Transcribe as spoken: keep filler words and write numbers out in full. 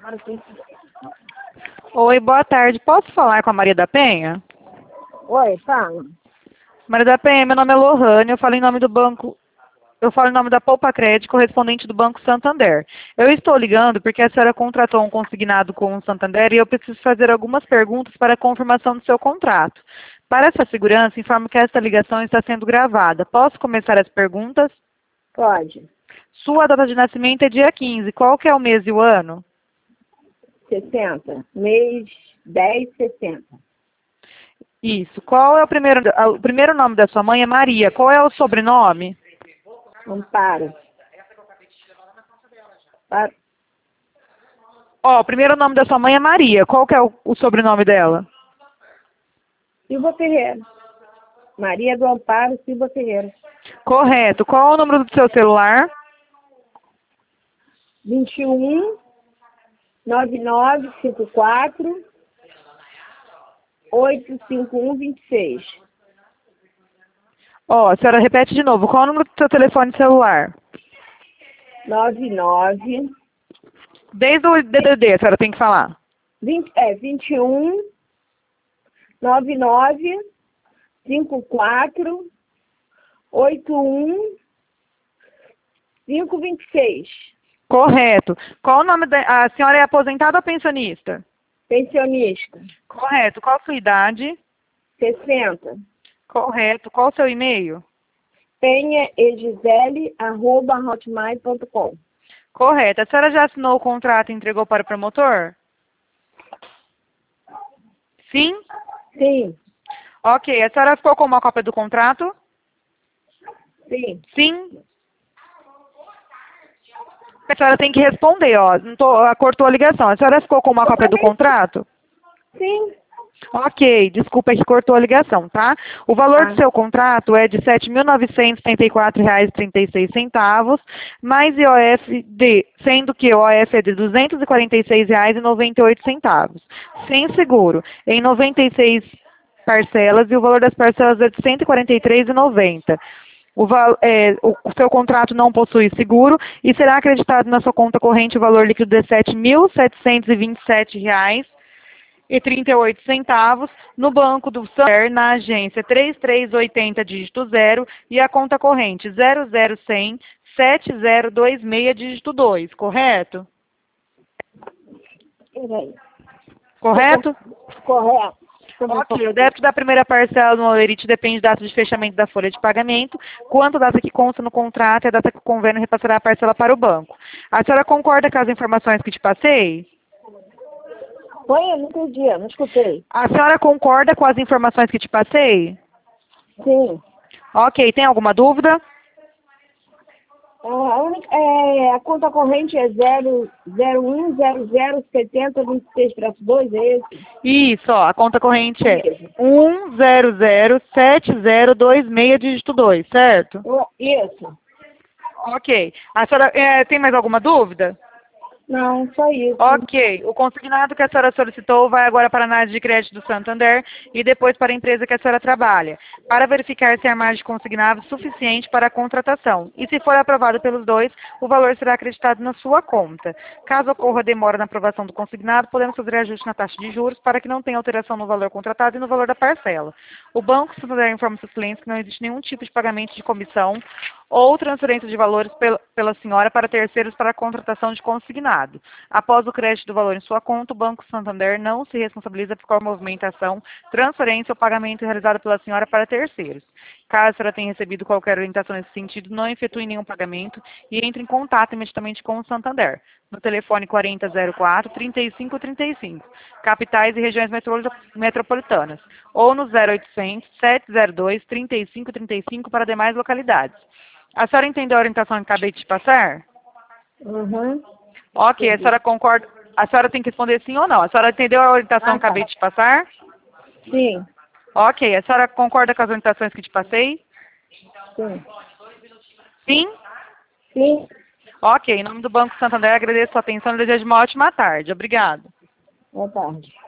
Oi, boa tarde. Posso falar com a Maria da Penha? Oi, fala. Maria da Penha, meu nome é Lohane, eu falo em nome do banco, eu falo em nome da Poupa Crédito, correspondente do Banco Santander. Eu estou ligando porque a senhora contratou um consignado com o Santander e eu preciso fazer algumas perguntas para a confirmação do seu contrato. Para essa segurança, informo que esta ligação está sendo gravada. Posso começar as perguntas? Pode. Sua data de nascimento é dia quinze. Qual que é o mês e o ano? sessenta. Mês dez, sessenta. Isso. Qual é o primeiro, o primeiro nome da sua mãe é Maria. Qual é o sobrenome? Amparo. Para. Ó, o primeiro nome da sua mãe é Maria. Qual que é o, o sobrenome dela? Silva Ferreira. Maria do Amparo Silva Ferreira. Correto. Qual é o número do seu celular? vinte e um, nove nove cinco quatro, oito cinco um, vinte e seis. Ó, a senhora repete de novo. Qual é o número do seu telefone celular? nove nove, Desde o D D D, a senhora tem que falar. vinte, é, vinte e um, nove nove cinco quatro, oito um cinco, vinte e seis. Correto. Qual o nome da... A senhora é aposentada ou pensionista? Pensionista. Correto. Qual a sua idade? sessenta. Correto. Qual o seu e-mail? penha e gisele arroba hotmail ponto com. Correto. A senhora já assinou o contrato e entregou para o promotor? Sim? Sim, Ok. A senhora ficou com uma cópia do contrato? sim. Sim? A senhora tem que responder, ó. Não tô, ela cortou a ligação. A senhora ficou com uma cópia do contrato? Sim. Ok, desculpa é que cortou a ligação, tá? O valor Ah. do seu contrato é de sete mil novecentos e setenta e quatro reais e trinta e seis centavos, mais I O F de, sendo que o I O F é de duzentos e quarenta e seis reais e noventa e oito centavos, sem seguro, em noventa e seis parcelas, e o valor das parcelas é de cento e quarenta e três reais e noventa centavos. O, val, é, o seu contrato não possui seguro e será acreditado na sua conta corrente o valor líquido de sete mil setecentos e vinte e sete reais e trinta e oito centavos no Banco do Santander, na agência três três oito zero, dígito zero, e a conta corrente zero zero um zero zero sete zero dois seis, dígito dois, correto? Peraí. Correto? Correto. Ok, o débito da primeira parcela no Olerite depende da data de fechamento da folha de pagamento, quanto a data que consta no contrato e a data que o convênio repassará a parcela para o banco. A senhora concorda com as informações que te passei? Põe, eu não entendi, eu não escutei. A senhora concorda com as informações que te passei? Sim. Ok, tem alguma dúvida? É, a, única, é, a conta corrente é zero zero um zero zero setenta vinte e seis traço dois, é esse? Isso, ó, a conta corrente é Isso. um zero zero sete zero dois seis, dígito dois, certo? Ó, Isso. Ok. A senhora é, tem mais alguma dúvida? Não, só isso. Ok. O consignado que a senhora solicitou vai agora para a análise de crédito do Santander e depois para a empresa que a senhora trabalha, para verificar se a margem de consignado é suficiente para a contratação. E se for aprovado pelos dois, o valor será acreditado na sua conta. Caso ocorra demora na aprovação do consignado, podemos fazer ajuste na taxa de juros para que não tenha alteração no valor contratado e no valor da parcela. O Banco Santander informa seus clientes que não existe nenhum tipo de pagamento de comissão ou transferência de valores pela, pela senhora para terceiros para a contratação de consignado. Após o crédito do valor em sua conta, o Banco Santander não se responsabiliza por qualquer movimentação, transferência ou pagamento realizado pela senhora para terceiros. Caso a senhora tenha recebido qualquer orientação nesse sentido, não efetue nenhum pagamento e entre em contato imediatamente com o Santander, no telefone quarenta zero quatro, trinta e cinco trinta e cinco, capitais e regiões metro, metropolitanas, ou no zero oitocentos, sete zero dois, trinta e cinco trinta e cinco para demais localidades. A senhora entendeu a orientação que acabei de te passar? Uhum. Ok, a senhora concorda? A senhora tem que responder sim ou não. A senhora entendeu a orientação Ah, que acabei tá. de te passar? Sim, Ok, a senhora concorda com as orientações que te passei? sim. Sim? Sim. Ok, em nome do Banco Santander, agradeço a sua atenção e desejo uma ótima tarde. Obrigada. Boa tarde.